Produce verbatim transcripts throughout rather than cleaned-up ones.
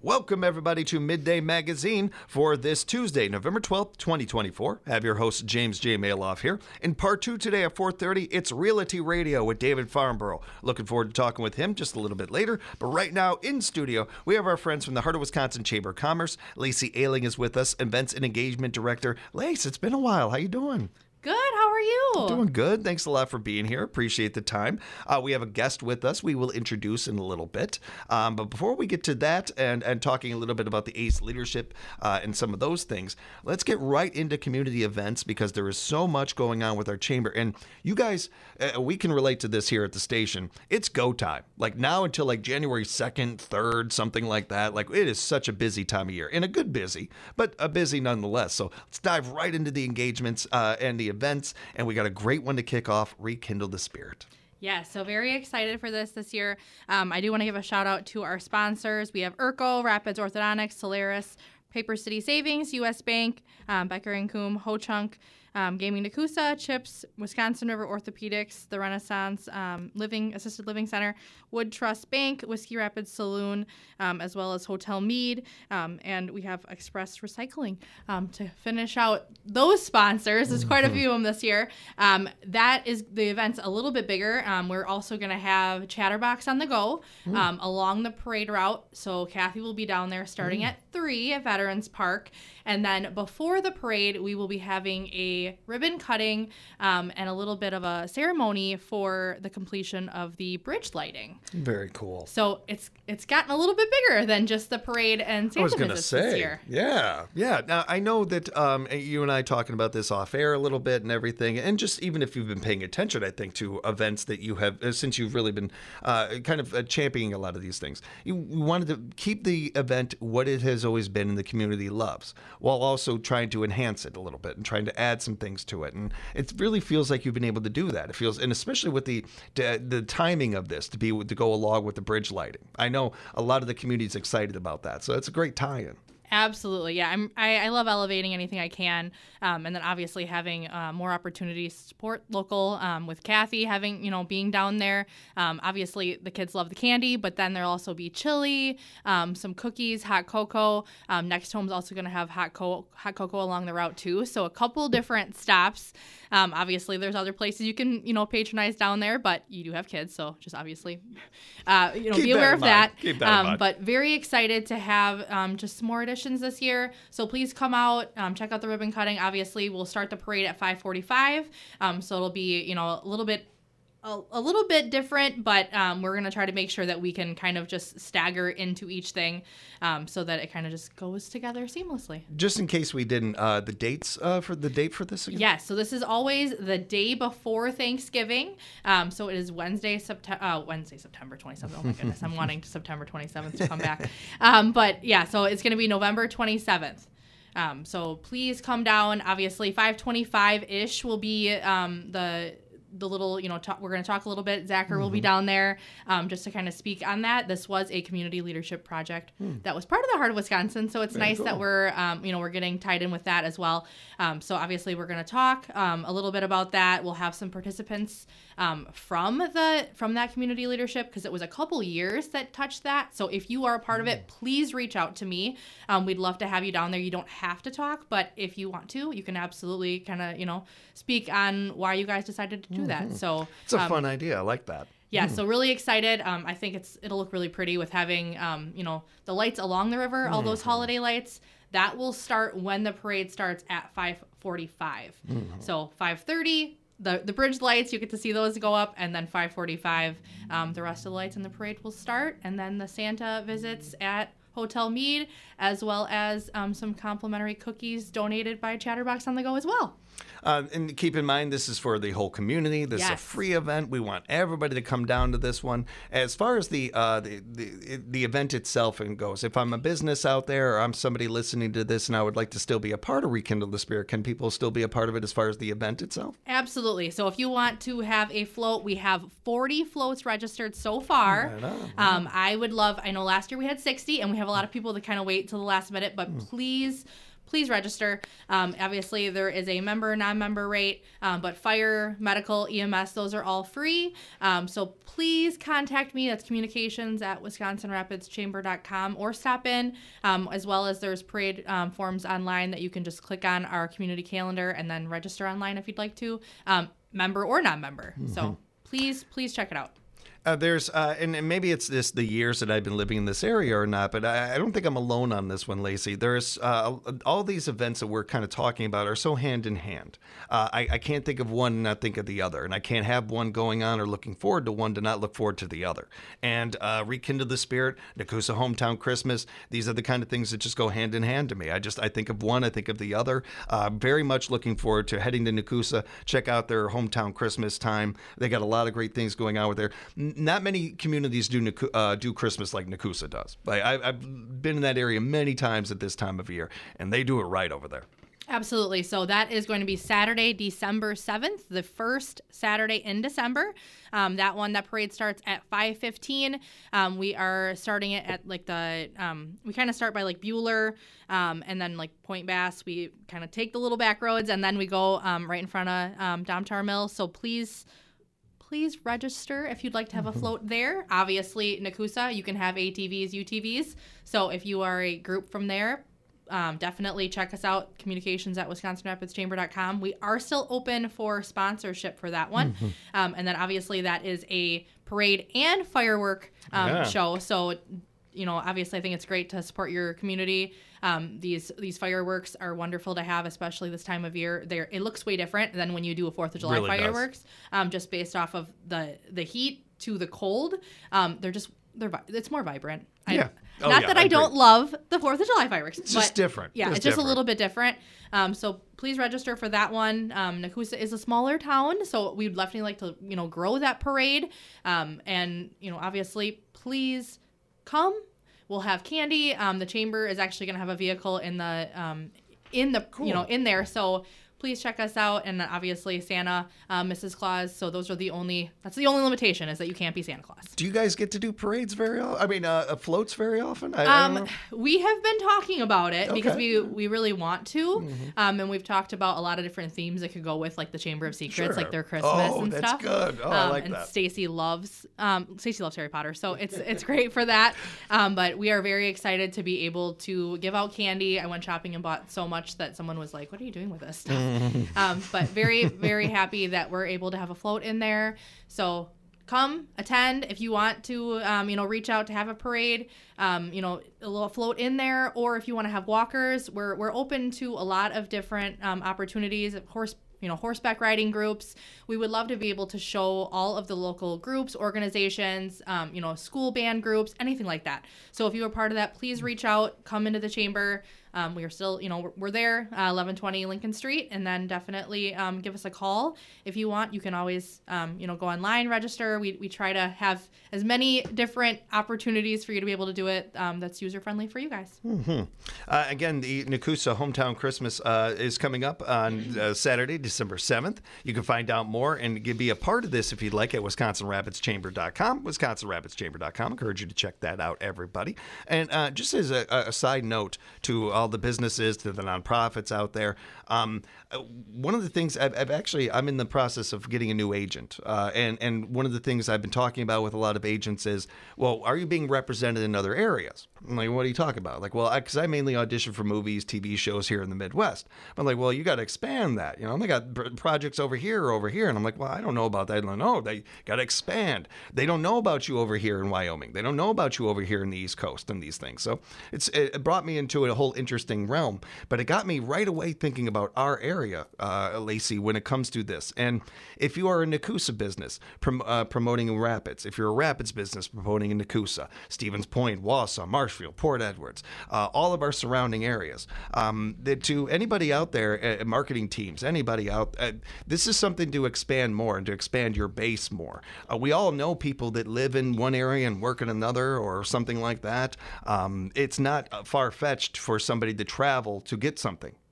Welcome, everybody, to Midday Magazine for this Tuesday, November twelfth, twenty twenty-four. I have your host, James J. Maloff here. In part two today at four thirty, it's Realty Radio with David Farnborough. Looking forward to talking with him just a little bit later. But right now, in studio, we have our friends from the Heart of Wisconsin Chamber of Commerce. Lacey Ailing is with us, Events and Engagement Director. Lace, it's been a while. How you doing? Good. How are you? Doing good. Thanks a lot for being here. Appreciate the time. Uh, we have a guest with us we will introduce in a little bit. Um, but before we get to that and, and talking a little bit about the A C E leadership uh, and some of those things, let's get right into community events because there is so much going on with our chamber. And you guys, uh, we can relate to this here at the station. It's go time. Like now until like January second, third, something like that. Like it is such a busy time of year and a good busy, but a busy nonetheless. So let's dive right into the engagements uh, and the events, and we got a great one to kick off, Rekindle the Spirit. Yeah, so very excited for this this year. Um, I do want to give a shout out to our sponsors. We have Urco, Rapids Orthodontics, Solaris, Paper City Savings, U S Bank, um, Becker and Coombe, Ho Chunk, um, Gaming Nakusa, Chips, Wisconsin River Orthopedics, the Renaissance um, Living Assisted Living Center, Wood Trust Bank, Whiskey Rapids Saloon, um, as well as Hotel Mead, um, and we have Express Recycling um, to finish out those sponsors. There's quite a few of them this year. Um, that is the event's a little bit bigger. Um, we're also going to have Chatterbox on the go um, along the parade route. So Kathy will be down there starting mm. at three at Veterans Park. And then before the parade, we will be having a ribbon cutting um, and a little bit of a ceremony for the completion of the bridge lighting. Very cool. So it's it's gotten a little bit bigger than just the parade and Santa I was gonna visits say, this year. Yeah, yeah. Now, I know that um, you and I talking about this off air a little bit and everything, and just even if you've been paying attention, I think, to events that you have, uh, since you've really been uh, kind of uh, championing a lot of these things, you, you wanted to keep the event what it has always been and the community loves, while also trying to enhance it a little bit and trying to add some things to it. And it really feels like you've been able to do that. It feels, and especially with the the, the timing of this to be to go along with the bridge lighting. I know a lot of the community is excited about that, so it's a great tie-in. Absolutely. Yeah. I'm, I, I love elevating anything I can. Um, and then obviously having uh, more opportunities to support local um, with Kathy, having, you know, being down there. Um, obviously, the kids love the candy, but then there'll also be chili, um, some cookies, hot cocoa. Um, Next Home's also going to have hot, co- hot cocoa along the route, too. So a couple different stops. Um, obviously, there's other places you can, you know, patronize down there, but you do have kids. So just obviously, uh, you know, Keep be aware of that. Keep that um, in mind. But very excited to have um, just some more additions this year. So please come out, um, check out the ribbon cutting. Obviously, we'll start the parade at five forty-five. Um, so it'll be, you know, a little bit A, a little bit different, but um, we're going to try to make sure that we can kind of just stagger into each thing um, so that it kind of just goes together seamlessly. Just in case we didn't, uh, the dates uh, for the date for this again? Yes, so this is always the day before Thanksgiving. Um, so it is Wednesday, September, uh, Wednesday, September twenty-seventh. Oh my goodness, I'm wanting September twenty-seventh to come back. Um, but yeah, so it's going to be November twenty-seventh. Um, so please come down. Obviously, five twenty-five-ish will be um, the the little, you know, talk, we're going to talk a little bit. Zachar mm-hmm. will be down there um, just to kind of speak on that. This was a community leadership project mm. that was part of the Heart of Wisconsin. So it's Very nice cool. that we're, um, you know, we're getting tied in with that as well. Um, so obviously we're going to talk um, a little bit about that. We'll have some participants um, from the, from that community leadership because it was a couple years that touched that. So if you are a part mm. of it, please reach out to me. Um, we'd love to have you down there. You don't have to talk, but if you want to, you can absolutely kind of, you know, speak on why you guys decided to do that. Mm-hmm. So it's a um, fun idea. I like that. Yeah, mm. so really excited. Um, I think it's it'll look really pretty with having um, you know, the lights along the river, all mm-hmm. those holiday lights. That will start when the parade starts at five forty-five. Mm-hmm. So five thirty, the the bridge lights, you get to see those go up, and then five forty-five, um, the rest of the lights in the parade will start, and then the Santa visits at Hotel Mead, as well as um, some complimentary cookies donated by Chatterbox on the Go as well. Uh, and keep in mind, this is for the whole community. This yes. is a free event. We want everybody to come down to this one. As far as the, uh, the the the event itself and goes, if I'm a business out there or I'm somebody listening to this and I would like to still be a part of Rekindle the Spirit, can people still be a part of it as far as the event itself? Absolutely. So if you want to have a float, we have forty floats registered so far. I know. Um, I would love, I know last year we had sixty, and we have a lot of people that kind of wait till the last minute, but mm. please please register. Um, obviously, there is a member, non-member rate, um, but fire, medical, E M S, those are all free. Um, so please contact me. That's communications at wisconsin rapids chamber dot com, or stop in, um, as well as there's parade um, forms online that you can just click on our community calendar and then register online if you'd like to, um, member or non-member. Mm-hmm. So please, please check it out. Uh, there's, uh, and, and maybe it's this the years that I've been living in this area or not, but I, I don't think I'm alone on this one, Lacey. There's uh, all these events that we're kind of talking about are so hand in hand. Uh, I, I can't think of one and not think of the other, and I can't have one going on or looking forward to one to not look forward to the other. And uh, Rekindle the Spirit, Nekoosa Hometown Christmas, these are the kind of things that just go hand in hand to me. I just, I think of one, I think of the other. Uh, very much looking forward to heading to Nekoosa, check out their hometown Christmas time. They got a lot of great things going on with there. Not many communities do uh, do Christmas like Nekoosa does. Like, I, I've been in that area many times at this time of year, and they do it right over there. Absolutely. So that is going to be Saturday, December seventh, the first Saturday in December. Um, that one, that parade starts at five fifteen. Um, we are starting it at like the, um, we kind of start by like Bueller um, and then like Point Bass. We kind of take the little back roads, and then we go um, right in front of um, Domtar Mill. So please... Please register if you'd like to have a float there. Obviously, Nekoosa, you can have A T Vs, U T Vs. So if you are a group from there, um, definitely check us out, communications at wisconsin rapids chamber dot com. We are still open for sponsorship for that one. Mm-hmm. Um, and then obviously that is a parade and firework um, yeah. show. So, you know, obviously I think it's great to support your community. Um, these these fireworks are wonderful to have, especially this time of year. They're, it looks way different than when you do a fourth of July really fireworks, um, just based off of the the heat to the cold. Um, they're just they're it's more vibrant. Yeah. I, oh, not yeah, that I, I don't love the fourth of July fireworks. It's but just different. Yeah, just it's just different. a little bit different. Um, so please register for that one. Um, Nekoosa is a smaller town, so we'd definitely like to you know grow that parade. Um, and you know obviously please come. We'll have candy. Um, the chamber is actually going to have a vehicle in the um, in the cool. you know in there. So please check us out. And obviously Santa, uh, Missus Claus. So those are the only. That's the only limitation is that you can't be Santa Claus. Do you guys get to do parades very often? I mean, uh, floats very often? I, um, I don't know. We have been talking about it okay. because we we really want to. Mm-hmm. Um, and we've talked about a lot of different themes that could go with like the Chamber of Secrets, sure. like their Christmas oh, and that's stuff. good. Oh, um, I like and that. Stacy loves um, Stacy loves Harry Potter, so it's it's great for that. Um, but we are very excited to be able to give out candy. I went shopping and bought so much that someone was like, "What are you doing with this stuff?" um, but very very happy that we're able to have a float in there. So come attend if you want to, um, you know, reach out to have a parade, um, you know, a little float in there, or if you want to have walkers, we're we're open to a lot of different um, opportunities. Of course, you know, horseback riding groups. We would love to be able to show all of the local groups, organizations, um, you know, school band groups, anything like that. So if you are part of that, please reach out, come into the chamber. Um, we are still, you know, we're, we're there, uh, eleven twenty Lincoln Street, and then definitely um, give us a call if you want. You can always, um, you know, go online, register. We we try to have as many different opportunities for you to be able to do it um, that's user-friendly for you guys. Mm-hmm. Uh, again, the Nekoosa Hometown Christmas uh, is coming up on uh, Saturday, December seventh. You can find out more and be a part of this if you'd like at wisconsin rapids chamber dot com, wisconsin rapids chamber dot com. Encourage you to check that out, everybody. And uh, just as a, a side note to all the businesses, to the nonprofits out there, um, one of the things I've, I've actually, I'm in the process of getting a new agent. Uh, and, and one of the things I've been talking about with a lot of agents is, well, are you being represented in other areas? I'm like, what are you talking about? Like, well, because I, I mainly audition for movies, T V shows here in the Midwest. I'm like, well, you got to expand that. You know, they got pr- projects over here or over here. And I'm like, well, I don't know about that. Like, no, they got to expand. They don't know about you over here in Wyoming. They don't know about you over here in the East Coast and these things. So it's it brought me into a whole interesting realm. But it got me right away thinking about our area, uh, Lacey, when it comes to this. And if you are a Nekoosa business prom- uh, promoting in Rapids, if you're a Rapids business promoting in Nekoosa, Stevens Point, Wausau, Marshfield, Port Edwards, uh, all of our surrounding areas, um, that to anybody out there, uh, marketing teams, anybody out, uh, this is something to expand more and to expand your base more. Uh, we all know people that live in one area and work in another or something like that. Um, it's not far-fetched for somebody to travel to get something.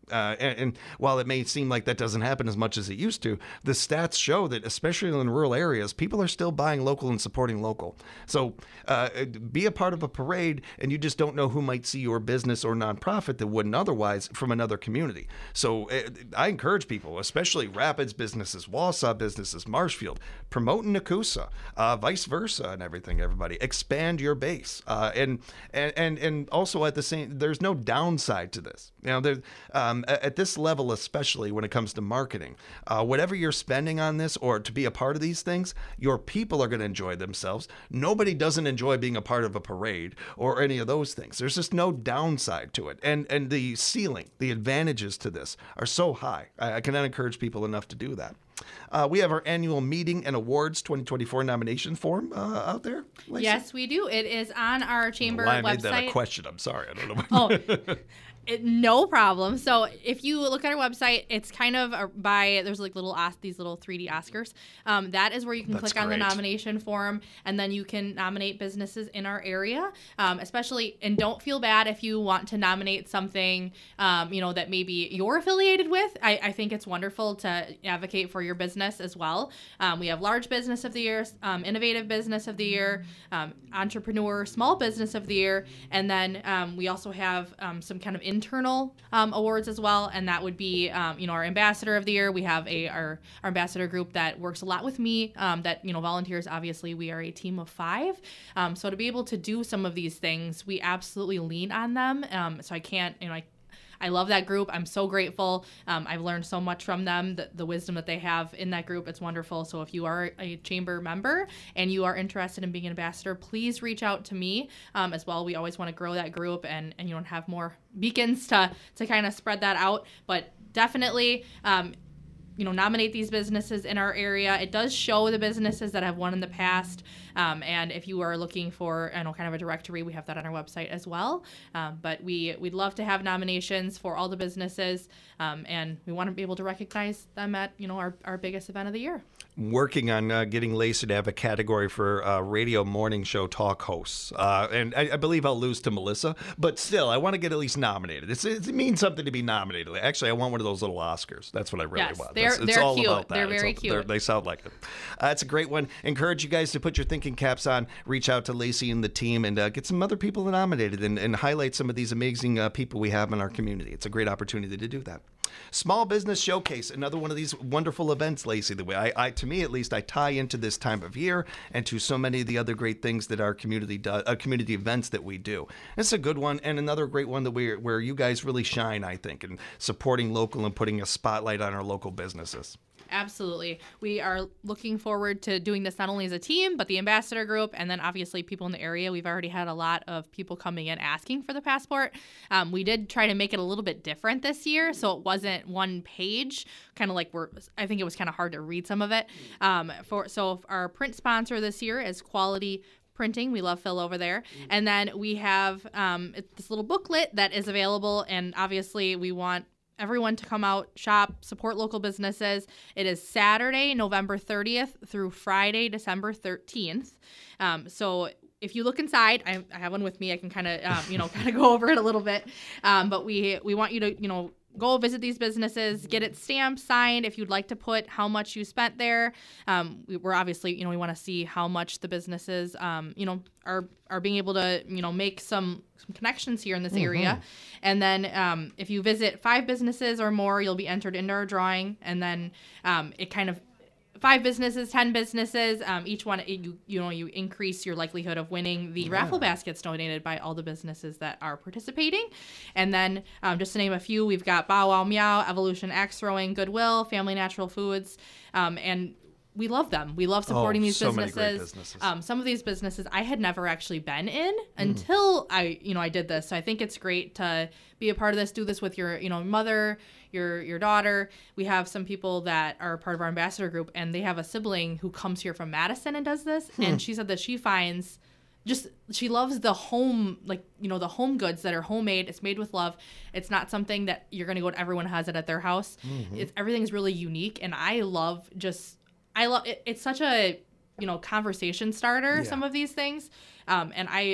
Uh, and, and while it may seem like that doesn't happen as much as it used to, the stats show that, especially in rural areas, people are still buying local and supporting local. So uh, be a part of a parade, and you just don't know who might see your business or nonprofit that wouldn't otherwise from another community. So uh, I encourage people, especially Rapids businesses, Wausau businesses, Marshfield, promote Nakusa, uh, vice versa, and everything. Everybody, expand your base, uh, and and and and also at the same, there's no downside to this. You know, there um, at this level, especially when it comes to marketing, uh, whatever you're spending on this or to be a part of these things, your people are going to enjoy themselves. Nobody doesn't enjoy being a part of a parade or any of those things. There's just no downside to it, and and the ceiling, the advantages to this are so high. I, I cannot encourage people enough to do that. Uh, we have our annual meeting and awards twenty twenty-four nomination form uh, out there. Lacey? Yes, we do. It is on our chamber Why I website. made that a question. I'm sorry. I don't know. Oh, it, no problem. So if you look at our website, it's kind of a, by there's like little os- these little three D Oscars. Um, that is where you can That's click on the great. nomination form, and then you can nominate businesses in our area. Um, especially, and don't feel bad if you want to nominate something, um, you know, that maybe you're affiliated with. I, I think it's wonderful to advocate for your business as well. Um, we have large business of the year, um, innovative business of the year, um, entrepreneur, small business of the year, and then um, we also have um, some kind of internal um, awards as well, and that would be um, you know, our ambassador of the year. We have a our, our ambassador group that works a lot with me, um, that you know volunteers. Obviously, we are a team of five, um, so to be able to do some of these things, we absolutely lean on them. Um, so I can't, you know, I. I love that group. I'm so grateful. Um, I've learned so much from them, the, the wisdom that they have in that group. It's wonderful. So if you are a chamber member and you are interested in being an ambassador, please reach out to me um, as well. We always want to grow that group and, and you know, have more beacons to, to kind of spread that out. But definitely, um, you know, nominate these businesses in our area. It does show the businesses that have won in the past. Um, and if you are looking for, I know, kind of a directory, we have that on our website as well. Um, but we, we'd love to have nominations for all the businesses. Um, and we want to be able to recognize them at, you know, our, our biggest event of the year. Working on uh, getting Lacey to have a category for uh, radio morning show talk hosts. Uh, and I, I believe I'll lose to Melissa, but still, I want to get at least nominated. It's, it means something to be nominated. Actually, I want one of those little Oscars. That's what I really Yes, want. they're- That's, it's they're all cute. about that. They're It's very all- cute. they're- They sound like it. Uh, it's a great one. Encourage you guys to put your thinking caps on, reach out to Lacey and the team, and uh, get some other people nominated and, and highlight some of these amazing uh, people we have in our community. It's a great opportunity to do that. Small Business Showcase, another one of these wonderful events, Lacey. The way I, I, to me at least, I tie into this time of year and to so many of the other great things that our community does, uh, community events that we do. It's a good one, and another great one that we where you guys really shine, I think, in supporting local and putting a spotlight on our local businesses. Absolutely. We are looking forward to doing this not only as a team, but the ambassador group, and then obviously people in the area. We've already had a lot of people coming in asking for the passport. Um, we did try to make it a little bit different this year, so it wasn't one page, kind of like we're, I think it was kind of hard to read some of it. Um, for So our print sponsor this year is Quality Printing. We love Phil over there. And then we have um, this little booklet that is available, and obviously we want everyone to come out, shop, support local businesses. It is Saturday, November thirtieth through Friday, December thirteenth. Um, so if you look inside, I, I have one with me. I can kind of, um, you know, kind of go over it a little bit. Um, but we we want you to, you know, go visit these businesses, get it stamped, signed. If you'd like to put how much you spent there, um, we, we're obviously, you know, we want to see how much the businesses, um, you know, are are being able to, you know, make some, some connections here in this mm-hmm. area. And then um, if you visit five businesses or more, you'll be entered into our drawing. And then um, it kind of Five businesses, ten businesses, um, each one, you you know, you increase your likelihood of winning the yeah. raffle baskets donated by all the businesses that are participating. And then, um, just to name a few, we've got Bow Wow Meow, Evolution X Rowing, Goodwill, Family Natural Foods, um, and we love them. We love supporting oh, these so businesses. Many great businesses. Um, some of these businesses I had never actually been in until mm. I, you know, I did this. So I think it's great to be a part of this. Do this with your, you know, mother, your your daughter. We have some people that are part of our ambassador group, and they have a sibling who comes here from Madison and does this. Hmm. And she said that she finds just she loves the home, like, you know, the home goods that are homemade. It's made with love. It's not something that you're going to go to everyone has it at their house. Mm-hmm. It's everything's really unique, and I love just. I love it. It's such a, you know, conversation starter, yeah. some of these things. Um, and I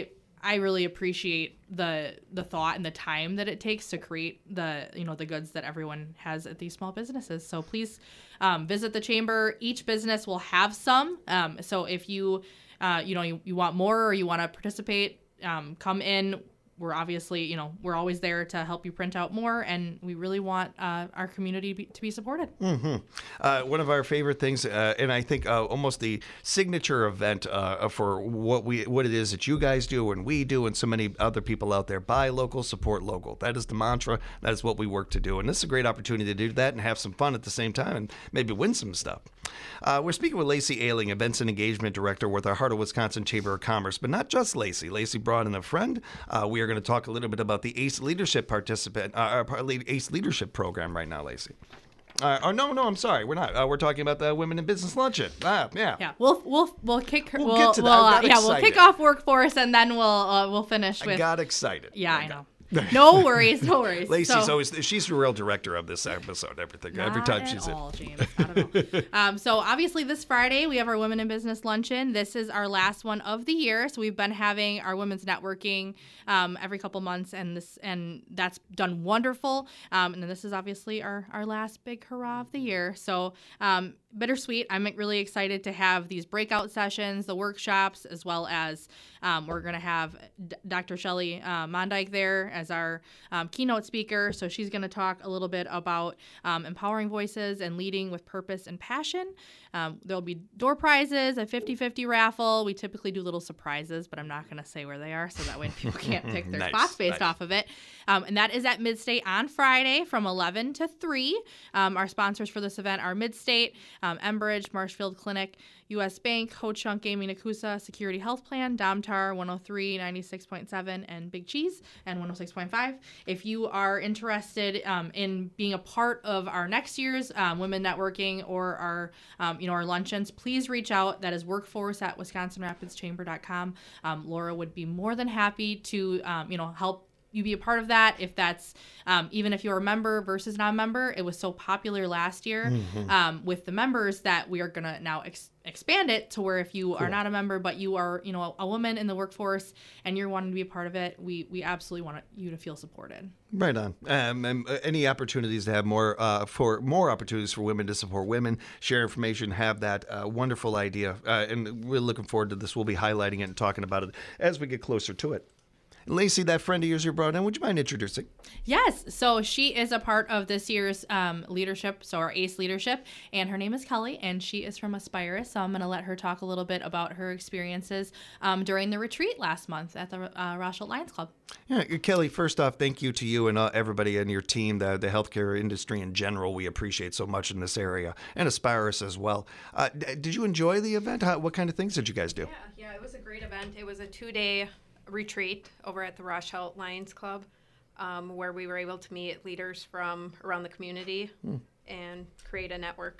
I really appreciate the the thought and the time that it takes to create the you know the goods that everyone has at these small businesses. So please um, visit the chamber. Each business will have some. Um, so if you uh, you know you, you want more or you want to participate, um, come in. We're obviously, you know, we're always there to help you print out more, and we really want uh, our community to be, to be supported. Mm-hmm. Uh, one of our favorite things, uh, and I think uh, almost the signature event uh, for what we what it is that you guys do and we do, and so many other people out there: buy local, support local. That is the mantra. That is what we work to do, and this is a great opportunity to do that and have some fun at the same time, and maybe win some stuff. Uh, we're speaking with Lacey Ailing, Events and Engagement Director with our Heart of Wisconsin Chamber of Commerce, but not just Lacey. Lacey brought in a friend. Uh, we are going to talk a little bit about the ACE Leadership participant, uh, our ACE Leadership program right now, Lacey. Uh, oh no, no, I'm sorry, we're not. Uh, we're talking about the Women in Business Luncheon. Ah, yeah. Yeah, we'll we'll we'll kick her. We'll, We'll, get to that. we'll, I uh, got yeah, we'll excited. kick off workforce and then we'll uh, we'll finish with. I got excited. Yeah, I, I got... know. No worries, no worries. Lacey's so, always she's the real director of this episode. Everything every time Not she's at all, in. James. Not at all. um, so obviously this Friday we have our Women in Business Luncheon. This is our last one of the year. So we've been having our women's networking um, every couple months, and this and that's done wonderful. Um, and then this is obviously our our last big hurrah of the year. So um, bittersweet. I'm really excited to have these breakout sessions, the workshops, as well as um, we're going to have D- Doctor Shelley uh, Mondyke there as our um, keynote speaker. So she's going to talk a little bit about um, empowering voices and leading with purpose and passion. Um, there'll be door prizes, a fifty-fifty raffle. We typically do little surprises, but I'm not going to say where they are so that way people can't pick their Nice, spots based nice. off of it. Um, and that is at Midstate on Friday from eleven to three. Um, our sponsors for this event are Midstate, um, Enbridge, Marshfield Clinic, U S Bank, Ho Chunk Gaming Nakusa, Security Health Plan, Domtar one oh three, ninety-six point seven, and Big Cheese and one oh six point five. If you are interested um, in being a part of our next year's um, Women Networking or our, um, you know, our luncheons, please reach out. That is workforce at wisconsin rapids chamber dot com. Um, Laura would be more than happy to, um, you know, help you be a part of that. If that's um, even if you're a member versus non-member, it was so popular last year Mm-hmm. um, with the members that we are gonna now ex- expand it to where if you Cool. are not a member but you are you know a, a woman in the workforce and you're wanting to be a part of it, we we absolutely want you to feel supported. Right on. Um, and uh, any opportunities to have more uh, for more opportunities for women to support women, share information, have that uh, wonderful idea, uh, and we're looking forward to this. We'll be highlighting it and talking about it as we get closer to it. Lacey, that friend of yours you brought in, would you mind introducing? Yes, so she is a part of this year's um, leadership, so our ACE leadership, and her name is Kelly, and she is from Aspirus. So I'm going to let her talk a little bit about her experiences um, during the retreat last month at the uh, Rothschild Lions Club. Yeah, Kelly, first off, thank you to you and uh, everybody in your team, the, the healthcare industry in general. We appreciate so much in this area, and Aspirus as well. Uh, d- did you enjoy the event? How, what kind of things did you guys do? Yeah, yeah, it was a great event. It was a two-day retreat over at the Rothschild Lions Club, um, where we were able to meet leaders from around the community Hmm. and create a network.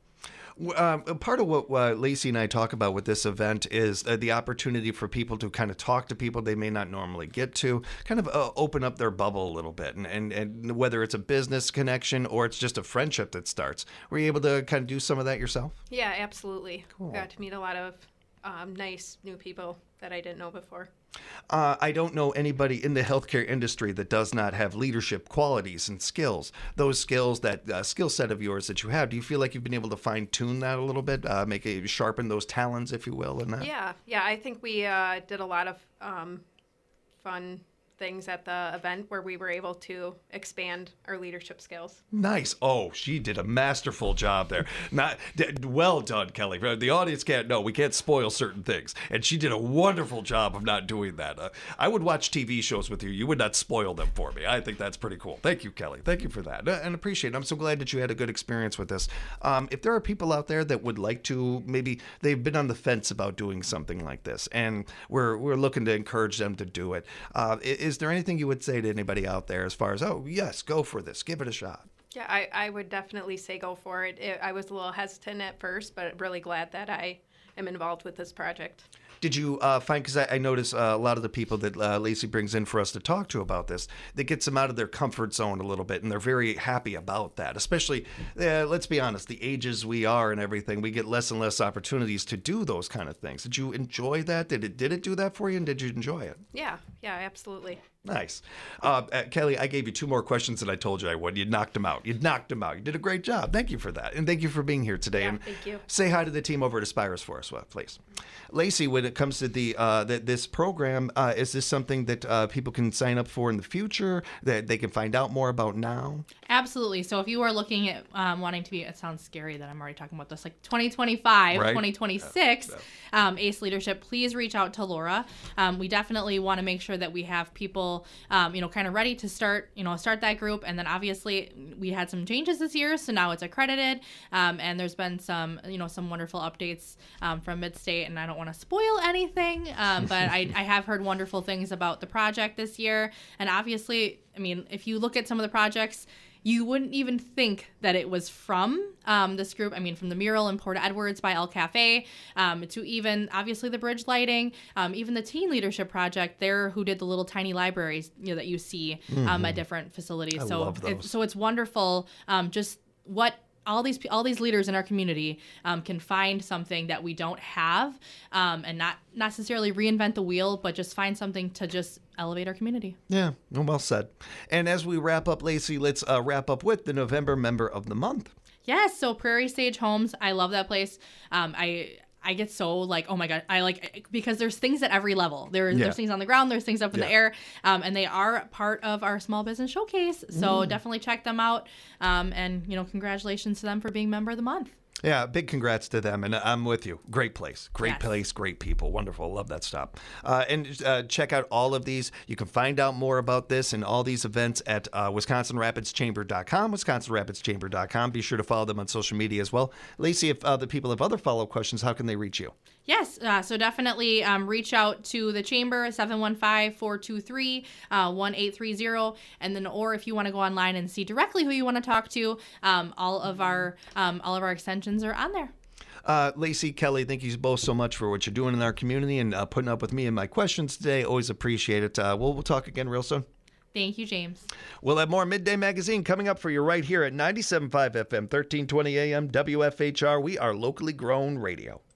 Uh, part of what uh, Lacey and I talk about with this event is uh, the opportunity for people to kind of talk to people they may not normally get to, kind of uh, open up their bubble a little bit. And, and, and whether it's a business connection or it's just a friendship that starts. Were you able to kind of do some of that yourself? Yeah, absolutely. Cool. Got to meet a lot of um, nice new people that I didn't know before. Uh, I don't know anybody in the healthcare industry that does not have leadership qualities and skills. Those skills, that uh, skill set of yours that you have, do you feel like you've been able to fine tune that a little bit, uh, make it sharpen those talons, if you will, in that? Yeah, yeah. I think we uh, did a lot of um, fun things at the event where we were able to expand our leadership skills. Nice. Oh, she did a masterful job there. Not d- well done, Kelly. The audience can't know. We can't spoil certain things. And she did a wonderful job of not doing that. Uh, I would watch T V shows with you. You would not spoil them for me. I think that's pretty cool. Thank you, Kelly. Thank you for that. Uh, and appreciate it. I'm so glad that you had a good experience with this. Um, if there are people out there that would like to, maybe they've been on the fence about doing something like this, and we're we're looking to encourage them to do it. Uh, is there anything you would say to anybody out there as far as, oh, yes, go for this, give it a shot? Yeah, I, I would definitely say go for it. it. I was a little hesitant at first, but really glad that I am involved with this project. Did you uh, find, because I, I notice uh, a lot of the people that uh, Lacey brings in for us to talk to about this, that gets them out of their comfort zone a little bit, and they're very happy about that. Especially, uh, let's be honest, the ages we are and everything, we get less and less opportunities to do those kind of things. Did you enjoy that? Did it, did it do that for you, and did you enjoy it? Yeah, yeah, absolutely. Nice. Uh, uh, Kelly, I gave you two more questions than I told you I would. You knocked them out. You knocked them out. You did a great job. Thank you for that. And thank you for being here today. Yeah, and thank you. Say hi to the team over at Aspirus for us, well, please. Lacey, when it comes to the, uh, the this program, uh, is this something that uh, people can sign up for in the future, that they can find out more about now? Absolutely. So if you are looking at um, wanting to be, it sounds scary that I'm already talking about this, like twenty twenty-five, Right. twenty twenty-six, Yeah, yeah. Um, ACE Leadership, please reach out to Laura. Um, we definitely want to make sure that we have people, um, you know, kind of ready to start, you know, start that group. And then obviously we had some changes this year, so now it's accredited. Um, and there's been some, you know, some wonderful updates um, from Midstate, and I don't want to spoil anything, um, but I, I have heard wonderful things about the project this year. And obviously, I mean, if you look at some of the projects, you wouldn't even think that it was from um, this group. I mean, from the mural in Port Edwards by El Cafe, um, to even obviously the bridge lighting, um, even the Teen Leadership Project there, who did the little tiny libraries, you know, that you see um, Mm-hmm. at different facilities. I so love those. It's, so it's wonderful. Um, just what all these all these leaders in our community um, can find something that we don't have, um, and not necessarily reinvent the wheel, but just find something to just elevate our community. Yeah, well said. And as we wrap up, Lacey, let's uh, wrap up with the November Member of the Month. Yes, so Prairie Stage Homes, I love that place. Um, I I get so like, oh my God, I like, because there's things at every level. There, Yeah. There's things on the ground, there's things up in Yeah. the air, um, and they are part of our small business showcase. So Mm. definitely check them out. Um, and, you know, congratulations to them for being Member of the Month. Yeah, big congrats to them, and I'm with you. Great place, great Yes. place, great people, wonderful. Love that stuff. Uh, and uh, check out all of these. You can find out more about this and all these events at uh, wisconsin rapids chamber dot com, wisconsin rapids chamber dot com. Be sure to follow them on social media as well. Lacey, if uh, the people have other follow-up questions, how can they reach you? Yes, uh, so definitely um, reach out to the chamber, seven one five, four two three, one eight three zero, and then, or if you want to go online and see directly who you want to talk to, um, all of our um, all of our extensions are on there. Uh, Lacey, Kelly, thank you both so much for what you're doing in our community and uh, putting up with me and my questions today. Always appreciate it. Uh, we'll, we'll talk again real soon. Thank you, James. We'll have more Midday Magazine coming up for you right here at ninety-seven point five F M, thirteen twenty A M, W F H R. We are locally grown radio.